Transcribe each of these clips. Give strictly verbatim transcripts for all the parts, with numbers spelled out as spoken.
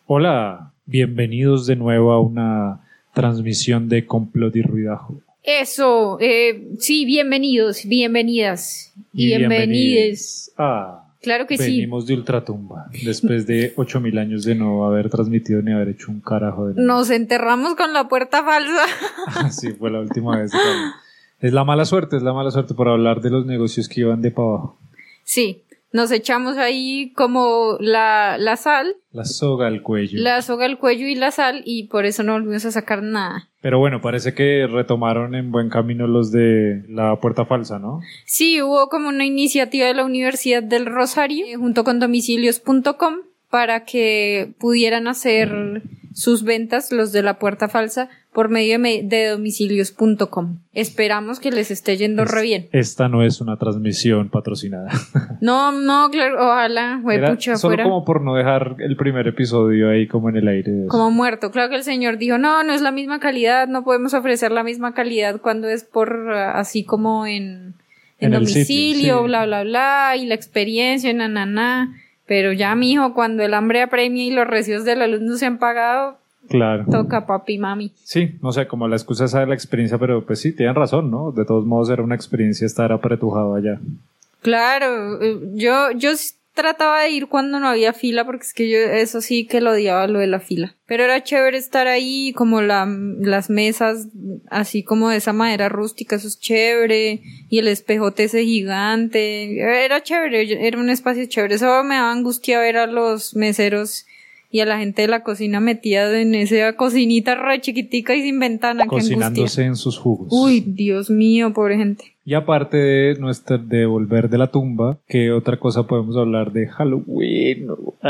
Hola, bienvenidos de nuevo a una transmisión de Complot y Ruidajo. Eso, eh, sí, bienvenidos, bienvenidas y, y bienvenides. Ah, claro que venimos sí. Venimos de Ultratumba, después de ocho mil años de no haber transmitido ni haber hecho un carajo de nada. Nos enterramos con la puerta falsa. Sí, fue la última vez. Claro. Es la mala suerte, es la mala suerte por hablar de los negocios que iban de para abajo. Sí, nos echamos ahí como la, la sal. La soga al cuello. La soga al cuello y la sal, y por eso no volvimos a sacar nada. Pero bueno, parece que retomaron en buen camino los de la puerta falsa, ¿no? Sí, hubo como una iniciativa de la Universidad del Rosario, eh, junto con domicilios punto com, para que pudieran hacer sus ventas, los de la puerta falsa, por medio de, de domicilios punto com. Esperamos que les esté yendo es, re bien. Esta no es una transmisión patrocinada. No, no, claro, ojalá, güey, pucha, solo fuera. Como por no dejar el primer episodio ahí como en el aire. Como muerto. Claro que el señor dijo, no, no es la misma calidad, no podemos ofrecer la misma calidad cuando es por así como en, en, en domicilio, sitio, sí. bla, bla, bla, y la experiencia, na, na, na. Pero ya, mijo, cuando el hambre apremia y los recibos de la luz no se han pagado, claro. Toca papi, mami. Sí, no sé, como la excusa esa de la experiencia, pero pues sí, tienen razón, ¿no? De todos modos era una experiencia estar apretujado allá. Claro, yo, yo trataba de ir cuando no había fila, porque es que yo eso sí que lo odiaba, lo de la fila. Pero era chévere estar ahí, como la, las mesas, así como de esa madera rústica, eso es chévere, y el espejote ese gigante, era chévere, era un espacio chévere. Eso me daba angustia ver a los meseros y a la gente de la cocina metida en esa cocinita re chiquitica y sin ventana. Cocinándose en sus jugos. Uy, Dios mío, pobre gente. Y aparte de nuestra, de volver de la tumba, ¿qué otra cosa podemos hablar de Halloween?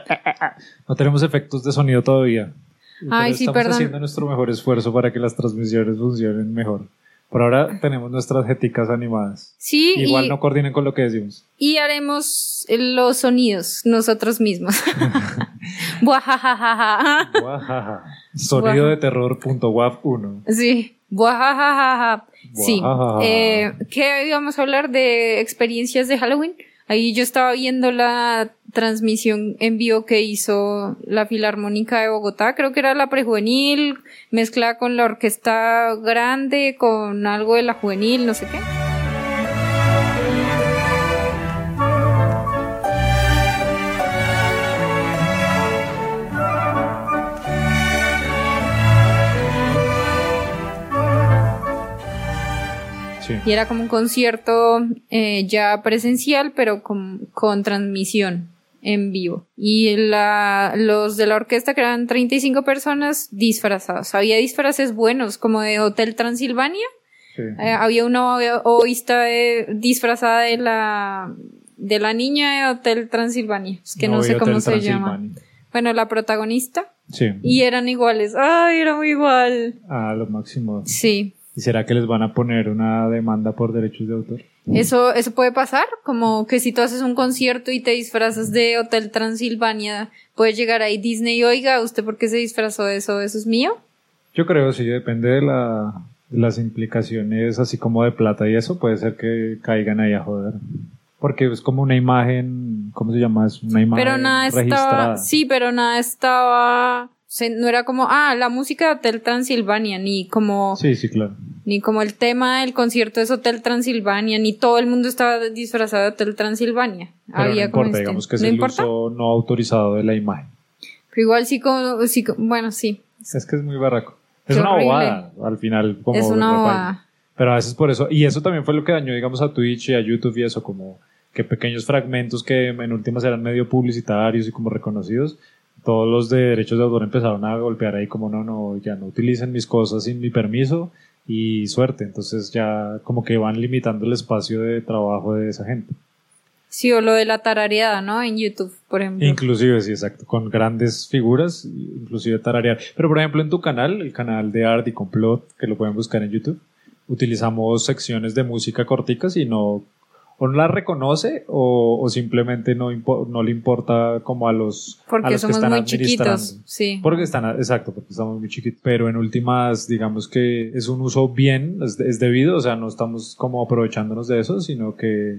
No tenemos efectos de sonido todavía. Ay, pero sí, estamos perdón. haciendo nuestro mejor esfuerzo para que las transmisiones funcionen mejor. Por ahora tenemos nuestras jeticas animadas. Sí. Igual y, no coordinen con lo que decimos. Y haremos los sonidos nosotros mismos. Buajajajaja. Buajaja. Sonido de terror punto waf uno. Sí. Buajajajaja. Sí. Eh, ¿Qué íbamos a hablar de experiencias de Halloween? Ahí yo estaba viendo la transmisión en vivo que hizo la Filarmónica de Bogotá, creo que era la prejuvenil, mezclada con la orquesta grande, con algo de la juvenil, no sé qué. Sí. Y era como un concierto eh, ya presencial, pero con, con transmisión en vivo. Y la, los de la orquesta, que eran treinta y cinco personas, disfrazados. Había disfraces buenos, como de Hotel Transilvania. Sí. Eh, había una oísta de, disfrazada de la, de la niña de Hotel Transilvania. Es que no, no sé cómo se llama. Bueno, la protagonista. Sí. Y eran iguales. ¡Ay, era muy igual! Ah, lo máximo. Sí. ¿Y será que les van a poner una demanda por derechos de autor? Eso, eso puede pasar, como que si tú haces un concierto y te disfrazas de Hotel Transilvania, puedes llegar ahí Disney y oiga, ¿usted por qué se disfrazó de eso? ¿Eso es mío? Yo creo, sí, depende de, la, de las implicaciones así como de plata y eso, puede ser que caigan ahí a joder. Porque es como una imagen, ¿cómo se llama? Es una imagen pero nada registrada. Estaba, sí, pero nada estaba... No era como, ah, la música de Hotel Transilvania, ni como... Sí, sí, claro. Ni como el tema del concierto es Hotel Transilvania, ni todo el mundo estaba disfrazado de Hotel Transilvania. Pero Había no importa, como digamos este, que es ¿no el importa? uso no autorizado de la imagen. Pero igual sí, como, sí, bueno, sí. Es que es muy barraco. Es Qué una horrible. bobada, al final. Como Es una bobada. Pero a veces por eso, y eso también fue lo que dañó, digamos, a Twitch y a YouTube y eso, como que pequeños fragmentos que en últimas eran medio publicitarios y como reconocidos, todos los de derechos de autor empezaron a golpear ahí como no, no, ya no utilicen mis cosas sin mi permiso y suerte. Entonces ya como que van limitando el espacio de trabajo de esa gente. Sí, o lo de la tarareada, ¿no? En YouTube, por ejemplo. Inclusive, sí, exacto, con grandes figuras, inclusive tararear. Pero por ejemplo en tu canal, el canal de Art y Complot, que lo pueden buscar en YouTube, utilizamos secciones de música corticas y no... o no la reconoce o, o simplemente no, impo- no le importa como a los, porque a los somos que están muy administrando. chiquitos, sí. Porque están, exacto, porque estamos muy chiquitos. Pero en últimas, digamos que es un uso bien, es, es debido, o sea, no estamos como aprovechándonos de eso, sino que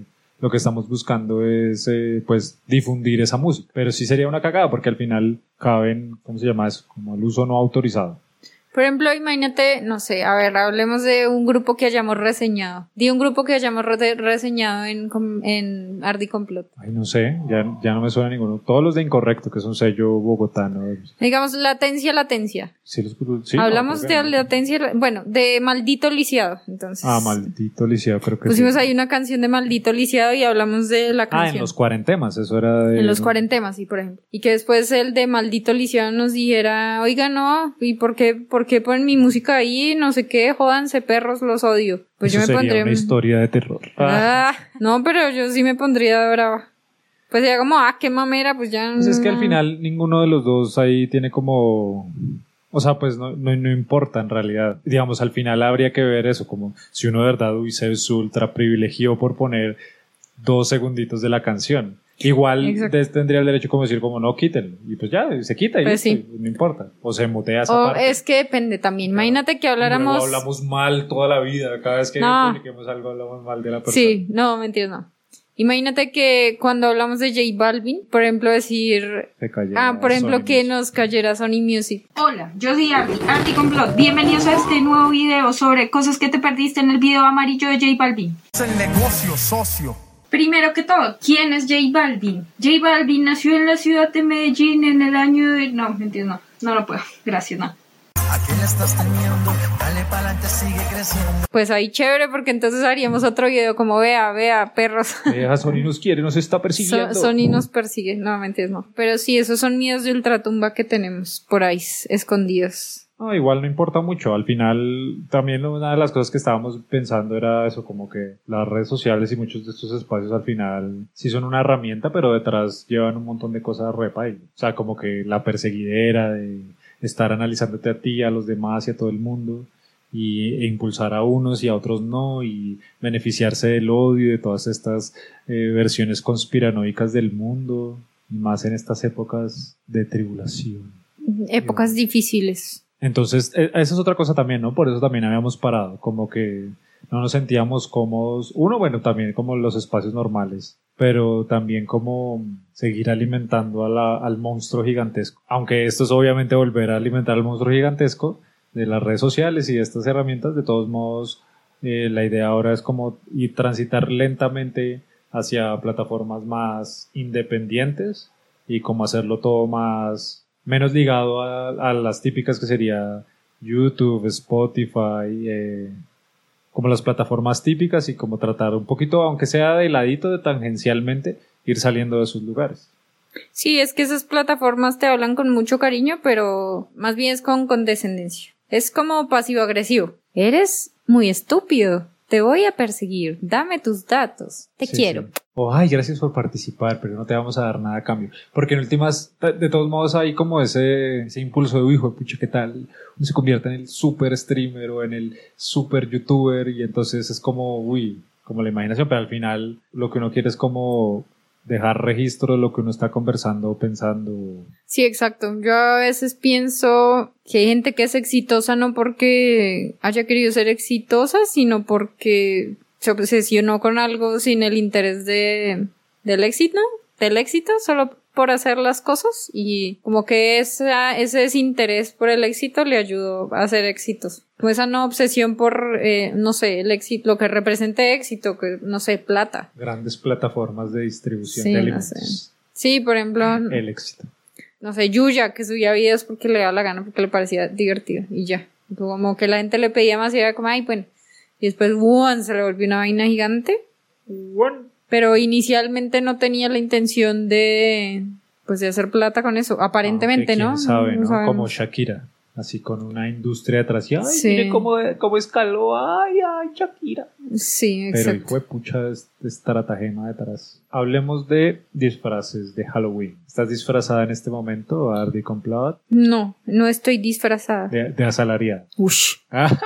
lo que estamos buscando es, eh, pues, difundir esa música. Pero sí sería una cagada porque al final caben, ¿cómo se llama eso? Como el uso no autorizado. Por ejemplo, imagínate, no sé, a ver, hablemos de un grupo que hayamos reseñado. Di un grupo que hayamos re- reseñado en, en Ardi Complot. Ay, no sé, ya, ya no me suena ninguno. Todos los de Incorrecto, que es un sello bogotano. Digamos, Latencia, Latencia. Sí, los, sí, Hablamos no, de no. Latencia, bueno, de Maldito Lisiado, entonces. Ah, Maldito Lisiado, creo que Pusimos sí. ahí una canción de Maldito Lisiado y hablamos de la canción. Ah, en los cuarentemas, eso era de... En los cuarentemas, sí, por ejemplo. Y que después el de Maldito Lisiado nos dijera, oiga, no, ¿y por qué, por qué ponen mi música ahí? No sé qué, jódanse perros, los odio. Pues eso yo me sería pondría... una historia de terror. Ah. Ah, no, pero yo sí me pondría brava. Pues sería como, ah, qué mamera, pues ya... Pues es que al final ninguno de los dos ahí tiene como... O sea, pues no, no, no importa en realidad. Digamos, al final habría que ver eso, como si uno de verdad hubiese su ultra privilegió por poner dos segunditos de la canción. Igual de, tendría el derecho como decir como no, quítenlo. Y pues ya, se quita y pues listo, sí. No importa. O se mutea esa o parte. Es que depende también. Claro. Imagínate que habláramos... Luego hablamos mal toda la vida. Cada vez que no. publiquemos algo hablamos mal de la persona. Sí, no, mentira, no. Imagínate que cuando hablamos de J Balvin, por ejemplo, decir... Ah, por ejemplo, Sony que Music. Nos cayera Sony Music. Hola, yo soy Ardi, Ardi Complot. Bienvenidos a este nuevo video sobre cosas que te perdiste en el video amarillo de J Balvin. Es el negocio, socio. Primero que todo, ¿quién es J Balvin? J Balvin nació en la ciudad de Medellín en el año de... No, mentira, no. No lo puedo. Gracias, no. ¿A quién le estás teniendo? Dale pa'lante, sigue creciendo. Pues ahí chévere, porque entonces haríamos otro video como vea, vea, perros. Vea, Sony nos quiere, nos está persiguiendo. So, Sony nos persigue, no, mentiras, no. Pero sí, esos son miedos de ultratumba que tenemos por ahí, escondidos. No, igual no importa mucho. Al final, también una de las cosas que estábamos pensando era eso, como que las redes sociales y muchos de estos espacios al final sí son una herramienta, pero detrás llevan un montón de cosas repa. O sea, como que la perseguidera de estar analizándote a ti, a los demás y a todo el mundo, y, e impulsar a unos y a otros no, y beneficiarse del odio, de todas estas eh, versiones conspiranoicas del mundo, y más en estas épocas de tribulación. Épocas y, difíciles. Entonces, eh, esa es otra cosa también, ¿no? Por eso también habíamos parado, como que no nos sentíamos cómodos, uno, bueno, también como los espacios normales, pero también como seguir alimentando a la, al monstruo gigantesco. Aunque esto es obviamente volver a alimentar al monstruo gigantesco de las redes sociales y de estas herramientas, de todos modos, eh, la idea ahora es como ir transitar lentamente hacia plataformas más independientes y como hacerlo todo más, menos ligado a, a las típicas que sería YouTube, Spotify, eh, como las plataformas típicas y como tratar un poquito, aunque sea de ladito, de tangencialmente, ir saliendo de sus lugares. Sí, es que esas plataformas te hablan con mucho cariño, pero más bien es con condescendencia. Es como pasivo-agresivo. Eres muy estúpido. Te voy a perseguir. Dame tus datos. Te sí, quiero. Sí. Oh, ay, gracias por participar, pero no te vamos a dar nada a cambio. Porque en últimas, de todos modos, hay como ese, ese impulso de, hijo de pucha, ¿qué tal? Uno se convierte en el super streamer o en el super youtuber y entonces es como, uy, como la imaginación, pero al final lo que uno quiere es como dejar registro de lo que uno está conversando o pensando. Sí, exacto. Yo a veces pienso que hay gente que es exitosa no porque haya querido ser exitosa, sino porque se obsesionó con algo sin el interés de del éxito, del éxito, solo por hacer las cosas y como que esa, ese desinterés por el éxito le ayudó a ser exitoso. Como esa no obsesión por, eh, no sé, el éxito, lo que represente éxito, que no sé, plata. Grandes plataformas de distribución sí, de alimentos. No sé. Sí, por ejemplo. El éxito. No sé, Yuya, que subía videos porque le daba la gana, porque le parecía divertido y ya. Como que la gente le pedía más y era como, ay, bueno. Y después, ¡wow! Se le volvió una vaina gigante. Bueno. Pero inicialmente no tenía la intención de, pues, de hacer plata con eso. Aparentemente, ¿quién ¿no? sabe, no, ¿no? Como Shakira. Así con una industria detrás. Y, ay, sí. Mire cómo, cómo escaló. Ay, ay, Shakira. Sí, exacto. Pero hijo de pucha es estratagema detrás. Hablemos de disfraces de Halloween. ¿Estás disfrazada en este momento, Ardi Complot? No, no estoy disfrazada. De, de asalariada. Ush.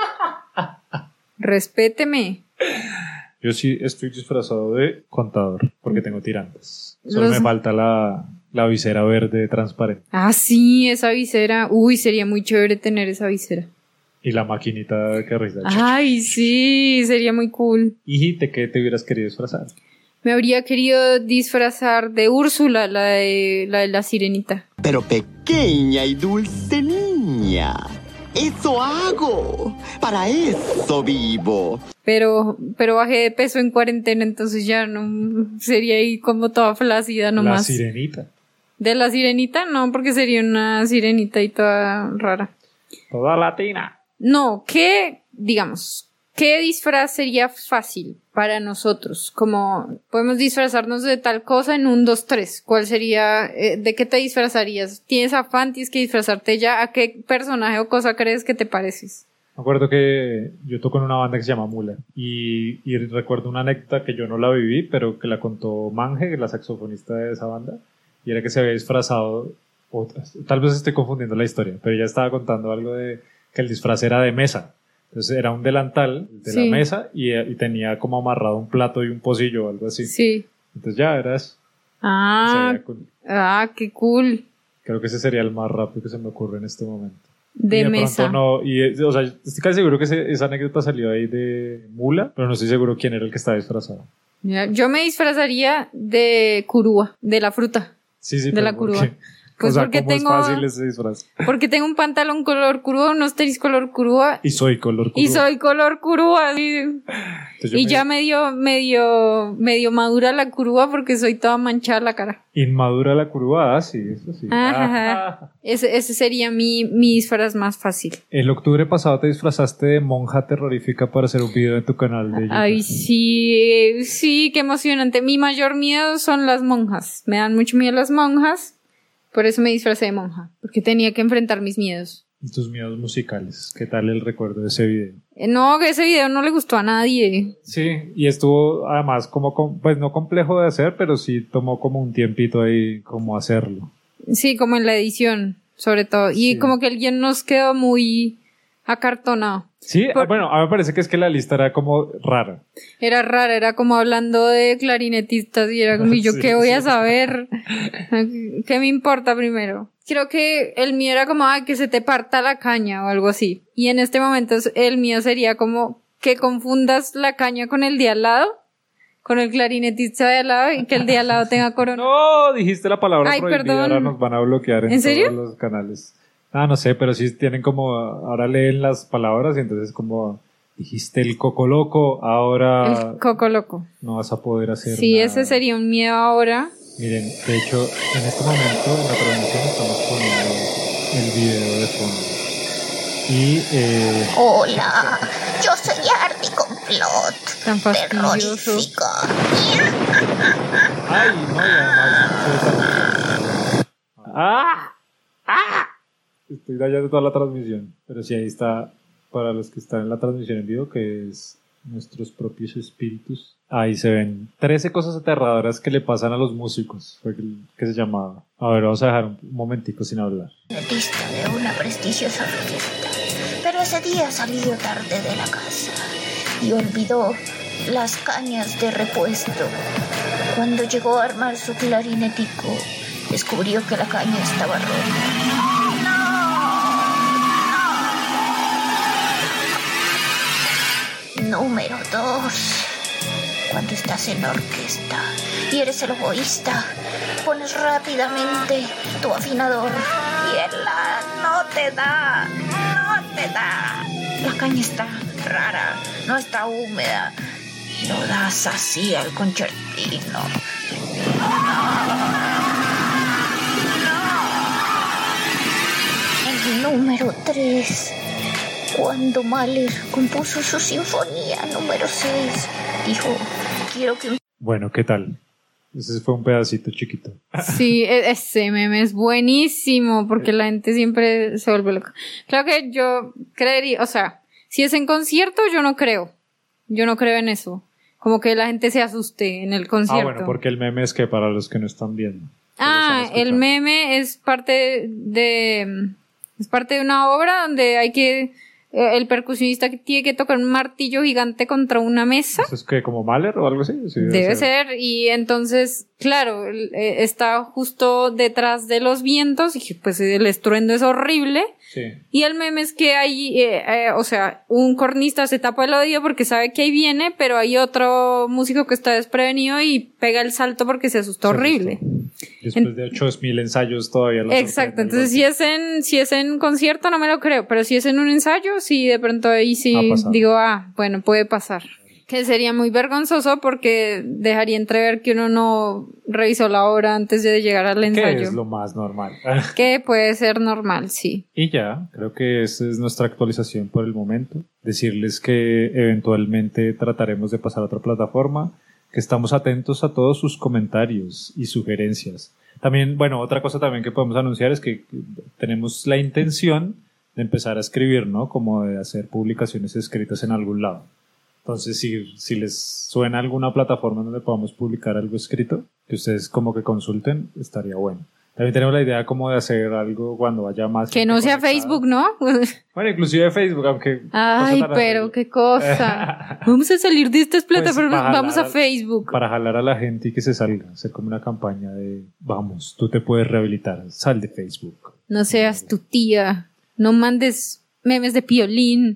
Respéteme. Yo sí estoy disfrazado de contador, porque tengo tirantes. Solo Los... me falta la, la visera verde transparente. Ah, sí, esa visera. Uy, sería muy chévere tener esa visera. Y la maquinita que risa. Ay, sí, sería muy cool. ¿Y de qué te hubieras querido disfrazar? Me habría querido disfrazar de Úrsula, la de la, de la sirenita. Pero pequeña y dulce niña, eso hago, para eso vivo. Pero, pero bajé de peso en cuarentena, entonces ya no sería ahí como toda flácida nomás. La sirenita. De la sirenita, no, porque sería una sirenita y toda rara. Toda latina. No, ¿qué, digamos, qué disfraz sería fácil para nosotros? Como podemos disfrazarnos de tal cosa en un, dos, tres. ¿Cuál sería, eh, de qué te disfrazarías? ¿Tienes afán, tienes que disfrazarte ya? ¿A qué personaje o cosa crees que te pareces? Me acuerdo que yo toco en una banda que se llama Mula y, y recuerdo una anécdota que yo no la viví, pero que la contó Manje, la saxofonista de esa banda, y era que se había disfrazado, o, tal vez estoy confundiendo la historia, pero ella estaba contando algo de que el disfraz era de mesa. Entonces era un delantal de Sí. la mesa y, y tenía como amarrado un plato y un pocillo o algo así. Sí. Entonces ya era eso. Ah, Se veía cool. ah, qué cool. Creo que ese sería el más rápido que se me ocurre en este momento. De, y de mesa. pronto no, y, eh, o sea, estoy casi seguro que ese- esa anécdota salió ahí de Mula, pero no estoy seguro quién era el que estaba disfrazado. Ya, yo me disfrazaría de curúa, de la fruta. Sí, sí, De pero la ¿por curúa. qué? Pues o sea, porque ¿cómo tengo- es fácil ese disfraz? Porque tengo un pantalón color curúa, unos tenis color curúa Y soy color y curúa. soy color curúa. Sí. Entonces yo Y me- ya medio, medio, medio madura la curúa porque soy toda manchada la cara. Inmadura la curúa, ah, sí, eso sí. Ajá. Ah. Ese, ese sería mi, mi disfraz más fácil. El octubre pasado te disfrazaste de monja terrorífica para hacer un video en tu canal de YouTube. Ay, sí, sí, qué emocionante. Mi mayor miedo son las monjas. Me dan mucho miedo las monjas. Por eso me disfracé de monja. Porque tenía que enfrentar mis miedos. Y tus miedos musicales. ¿Qué tal el recuerdo de ese video? Eh, No, que ese video no le gustó a nadie. Sí, y estuvo además como, com- pues no complejo de hacer, pero sí tomó como un tiempito ahí como hacerlo. Sí, como en la edición, sobre todo. Y Sí. como que el guión nos quedó muy acartonado. Sí, Por- ah, bueno, a mí me parece que es que la lista era como rara. Era raro, era como hablando de clarinetistas y era como, ¿y yo Sí, qué voy a sí. saber? ¿Qué me importa primero? Creo que el mío era como, ay, que se te parta la caña o algo así. Y en este momento el mío sería como que confundas la caña con el de al lado, con el clarinetista de al lado y que el de al lado tenga corona. No, dijiste la palabra Ay, prohibida, perdón. ahora nos van a bloquear en, ¿En serio? todos los canales. Ah, no sé, pero sí tienen como, ahora leen las palabras y entonces como, dijiste el coco loco, ahora El coco loco. no vas a poder hacer Sí, nada. ese sería un miedo ahora. Miren, de hecho, en este momento en la transmisión estamos poniendo el video de fondo. Y, eh, Hola, yo soy Artie Complot. Tan fastidioso. Terrorífico. ay, no, y además, ¡ah! ¡Ah! Estoy dañando toda la transmisión. Pero sí, ahí está, para los que están en la transmisión en vivo, que es nuestros propios espíritus. Ahí se ven trece cosas aterradoras que le pasan a los músicos, fue que, que se llamaba. A ver, vamos a dejar un momentico sin hablar. Artista de una prestigiosa fiesta. Pero ese día salió tarde de la casa y olvidó las cañas de repuesto. Cuando llegó a armar su clarinetico, descubrió que la caña estaba rota. Número dos. Cuando estás en la orquesta y eres el oboísta, pones rápidamente tu afinador y el la no te da, no te da. La caña está rara, no está húmeda. Y lo das así al concertino. El número tres. Cuando Mahler compuso su sinfonía número seis, dijo, quiero que un Bueno, ¿qué tal? Ese fue un pedacito chiquito. Sí, e- ese meme es buenísimo porque la gente siempre se vuelve loca. Claro que yo creería, o sea, si es en concierto, yo no creo. Yo no creo en eso. Como que la gente se asuste en el Ah, concierto. bueno, porque el meme es que para los que no están viendo. solo Ah, están el escuchando. meme es parte de, es parte de una obra donde hay que eh, el percusionista que tiene que tocar un martillo gigante contra una mesa. ¿Eso es que como Mahler o algo así? Sí, debe, debe ser. ser, y entonces, claro, eh, está justo detrás de los vientos y pues el estruendo es horrible. Sí. Y el meme es que hay, eh, eh, o sea, un cornista se tapa el oído porque sabe que ahí viene, pero hay otro músico que está desprevenido y pega el salto porque se asustó se horrible. Asustó. Después en, de ocho mil ensayos todavía lo exacto, entonces si es en si es en concierto no me lo creo, pero si es en un ensayo, sí, de pronto ahí sí digo, ah, bueno, puede pasar. Que sería muy vergonzoso porque dejaría entrever que uno no revisó la obra antes de llegar al ensayo. Que es lo más normal. Que puede ser normal, sí. Y ya, creo que esa es nuestra actualización por el momento. Decirles que eventualmente trataremos de pasar a otra plataforma, que estamos atentos a todos sus comentarios y sugerencias. También, bueno, otra cosa también que podemos anunciar es que tenemos la intención de empezar a escribir, ¿no? Como de hacer publicaciones escritas en algún lado. Entonces, si, si les suena alguna plataforma donde podamos publicar algo escrito, que ustedes como que consulten, estaría bueno. También tenemos la idea como de hacer algo cuando vaya más... Que no sea conectada. Facebook, ¿no? Bueno, inclusive Facebook, aunque... Ay, pero ahí. Qué cosa. Vamos a salir de estas plataformas, pues vamos a Facebook. Para jalar a la gente y que se salga, hacer como una campaña de, vamos, tú te puedes rehabilitar, sal de Facebook. No seas tu tía, no mandes memes de Piolín.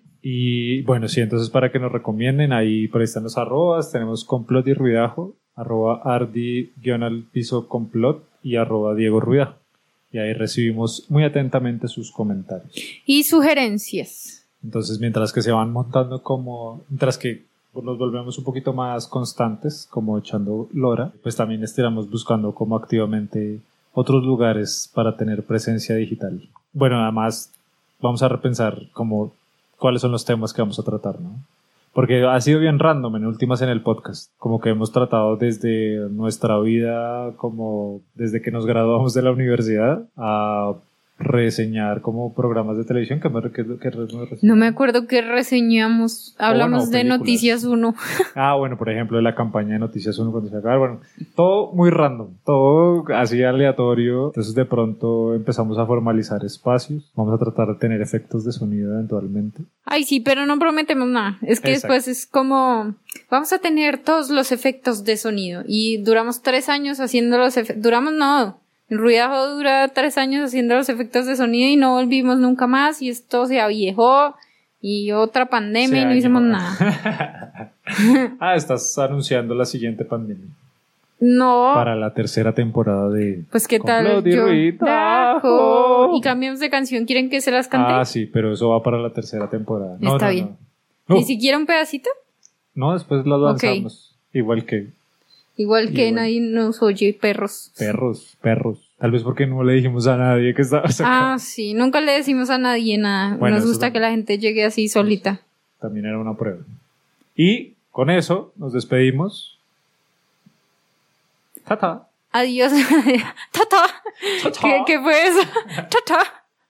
Y bueno, sí, entonces para que nos recomienden, ahí por ahí están los arrobas, tenemos Complot y Ruidajo, arroba ardi guión al piso complot y arroba Diego Ruidajo. Y ahí recibimos muy atentamente sus comentarios. Y sugerencias. Entonces, mientras que se van montando como, mientras que nos volvemos un poquito más constantes, como echando lora, pues también estiramos buscando como activamente otros lugares para tener presencia digital. Bueno, además vamos a repensar como cuáles son los temas que vamos a tratar, ¿no? Porque ha sido bien random en últimas en el podcast, como que hemos tratado desde nuestra vida, como desde que nos graduamos de la universidad, a reseñar como programas de televisión que me que, que no me acuerdo qué reseñamos, hablamos oh, bueno, de Noticias uno. Ah, bueno, por ejemplo, de la campaña de Noticias uno cuando se acaba, bueno, todo muy random, todo así aleatorio, entonces de pronto empezamos a formalizar espacios, vamos a tratar de tener efectos de sonido eventualmente. Ay, sí, pero no prometemos nada, es que exacto. Después es como, vamos a tener todos los efectos de sonido y duramos tres años haciendo los efectos, duramos no, el Ruidajo dura tres años haciendo los efectos de sonido y no volvimos nunca más y esto se aviejó y otra pandemia y no hicimos nada. Ah, estás anunciando la siguiente pandemia. No. Para la tercera temporada de... Pues qué tal yo Ruidajo. Y cambiamos de canción, ¿quieren que se las cante? Ah, sí, pero eso va para la tercera temporada. No, Está no, bien. No. ¿Ni siquiera un pedacito? No, después las lanzamos. Okay. Igual que... Igual que igual. Nadie nos oye, perros. Perros, perros. Tal vez porque no le dijimos a nadie que estaba acá. Ah, sí, nunca le decimos a nadie nada. Bueno, nos gusta que la gente llegue así solita. También era una prueba. Y con eso nos despedimos. Tata. Adiós. Tata. ¿Qué, ¿Qué fue eso? Tata.